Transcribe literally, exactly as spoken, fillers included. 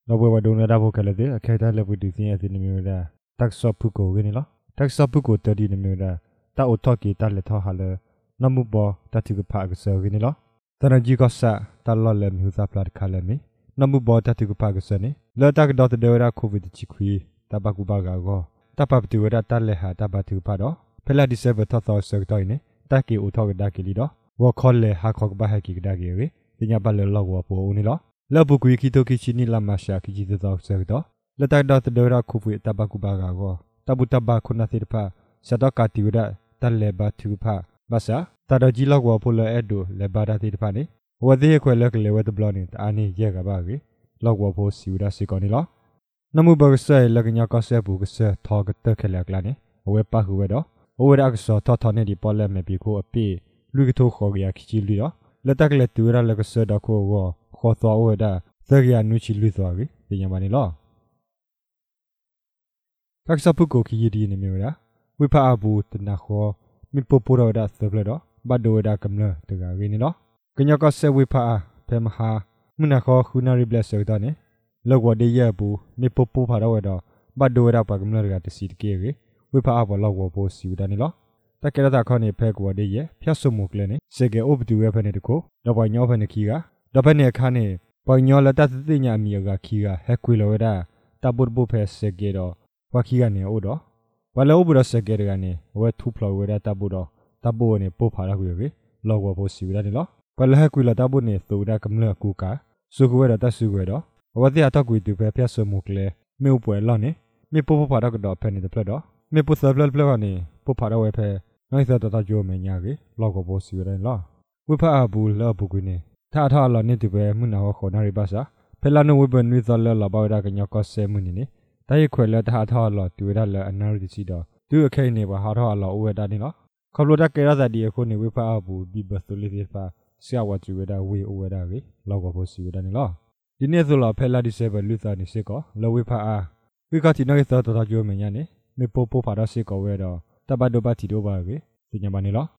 လောဘဝဒုံရတာဖို့ခက်လေတဲ့အခဲတာလက်ဝတီစင်းရဲ့ဒီနမျိုးတာတက်ဆော့ဖုကိုကင်းနော်တက်ဆော့ဖုကိုတဒီနမျိုးတာတာအိုထော့ကီတာလက်ထောဟာလေနမှုဘောတတိကဖာကဆောကင်းနော်တရကြီးကဆာတလော်လေမြူစာပလတ်ခါလေမီနမှုဘောတတိကဖာကဆနေလောတက်ဒေါ်တေရာကိုဗစ်ချီခွေတဘကူဘာဂါကိုတပပတူရတာလက်ဟာတဘတူဖာတော့ဖလာဒီဆေဘထောသောဆောတိုင်းနေတက်ကီအိုထောကဒါကီလီတော့ဝခေါ်လေဟာခေါကဘာဟကီကဒါကီဝေပညာပါလေလောဝပိုဦးနေလောလဘကွေကီတိုကီချီနီလာမရှာကီဂျီသောဆောတော့လက်တက်ဒေါ်တေရာကိုဗစ်တဘကူဘာဂါကိုတဘူတဘခုနာတိဖာစတော့ကတီဝဒတလေဘတူဖာဘာသာတရကြီးလောက်ဝပိုလေအဒိုလေဘာဒတိဖာနေဝသေးခွဲလက်လေဝတ်ဘလောနေအာနေရဲကဘာကြီးလောက်ဝပိုစီဝဒစီကောနေလောနမှုဘကဆဲလကညာကဆဲဘူးကဆဲထောကတခလက်လာနေဝဲပါဟူဝဲတော့ဝဲရကဆောထောထောနေဒီပေါ်လက်မပီကိုအပိလူကထိုခေါ်ကြခချီလူတော့လက်တက်လက်တူရလကဆဲတော့ကိုဝခေါ်တော်ဝဲတာသရရနုချီလူသွားပြီပညာမနေလောကက်ဆပုကိုခီရီဒီနေမျိုးလားဝိဖာအဘူတနာခောမိပပူရောဒါသဘလတော့ဘတ်ဒိုဒါကမလတကဝင်းနော်ကညကဆေဝိဖာဖဲမဟာမနာခောခုနာရီဘလက်ဆောတော့နေလောကဒီရဘူးမိပပူဖာတော့တော့ဘတ်ဒိုဒါပကမလရတစီတကေဝိဖာအဘလောကဘောစီဝဒနေလောတကယ်တော့ခေါနေဖဲကွာဒီရဖြတ်ဆုမှုကလည်းနေစေကေအိုဘတူရဖဲနေတကိုတော့ဘညောဖဲနေခီကတော့ဖဲနေခါနေဘညောလတသတိညာမီယကခီကဟက်ကွေလောဒါတပုတ်ပုဖဲစေကေတော့ဝါခီကနေအိုတော့ဝလောဘရစကေရကနေဝဲထူဖလောဝဲတာတပုတော့တပုနေပို့ဖာရခွေပဲလောကဘောစီဝဒနေလောဘလဟကွေလတပုနေသုဒါကမလကူကာစုကွေရတဆုကွေတော့ဝတိအတကွေတူပဲဖျက်ဆုမှုကလေးမေပွဲလောနေမေပို့ဖာရကတော့ဖဲနေတယ်ဖလက်တော့မေပုစပလပလကနေပို့ဖာရဝဲဖဲနိုင်စတတကြိုမညာကြီးလောကဘောစီဝဒနေလောဝိဖာဘူးလောပုကွေနေထာထာလောနေတူပဲမှုနာဟောနာရိပါစာဖဲလာနဝိဘနွေသလလဘောရကညကဆဲမှုနေနေတိုင်ခွေလက်တာထော်လောတူရလအနာရီစီတော့သူအခိုင်နေပါဟာထော်လောဝဲတာနေနော်ခေါပလိုတက်ကေရသာဒီအခုနေဝိဖာအဘူဘီဘသလီဖာဆရာဝတူဝဲတာဝေဝဲတာပဲလောကဘောစီဝဲတာနေလောဒီနေ့ဆိုလောဖဲလာဒီဆေဘလူသာနေစေကောလောဝိဖာအာဝိကတိနောသောတော်ကြိုးမညာနေမေပိုပိုဖာရစေကောဝဲတော့တပတ်တော့ပတ်တီတော့ပါပဲဒီညမနေလော